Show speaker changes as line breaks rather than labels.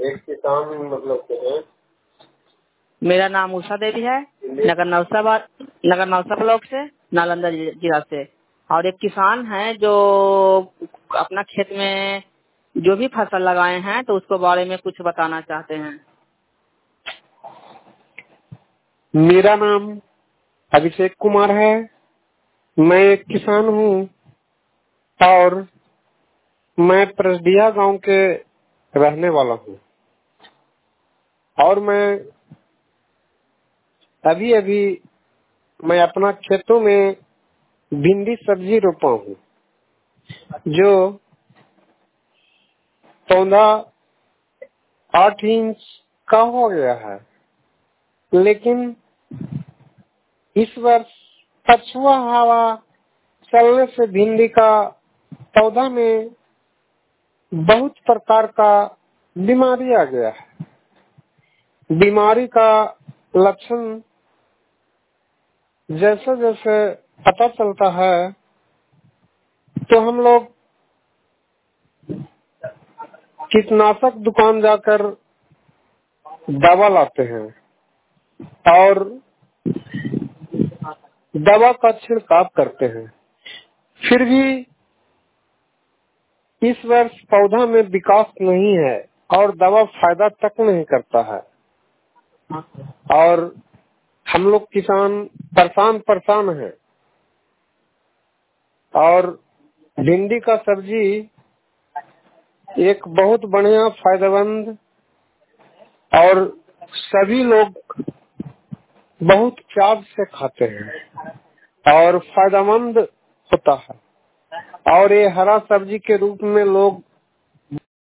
एक किसान मतलब के हैं।
मेरा नाम उषा देवी है, नगर नौसा ब्लॉक से, नालंदा जिला से। और एक किसान है जो अपना खेत में जो भी फसल लगाए हैं तो उसके बारे में कुछ बताना चाहते हैं।
मेरा नाम अभिषेक कुमार है। मैं एक किसान हूँ और मैं परसदिया गांव के रहने वाला हूँ। और मैं अभी मैं अपना खेतों में भिंडी सब्जी रोपा हूँ, जो पौधा 8 इंच का हो गया है। लेकिन इस वर्ष पछुआ हवा चलने से भिंडी का पौधा में बहुत प्रकार का बीमारी आ गया है। बीमारी का लक्षण जैसे जैसे पता चलता है तो हम लोग कीटनाशक दुकान जाकर दवा लाते हैं और दवा का छिड़काव करते हैं। फिर भी इस वर्ष पौधा में विकास नहीं है और दवा फायदा तक नहीं करता है। और हम लोग किसान परेशान हैं। और भिंडी का सब्जी एक बहुत बढ़िया फायदेमंद और सभी लोग बहुत प्यार से खाते हैं और फायदेमंद होता है। और ये हरा सब्जी के रूप में लोग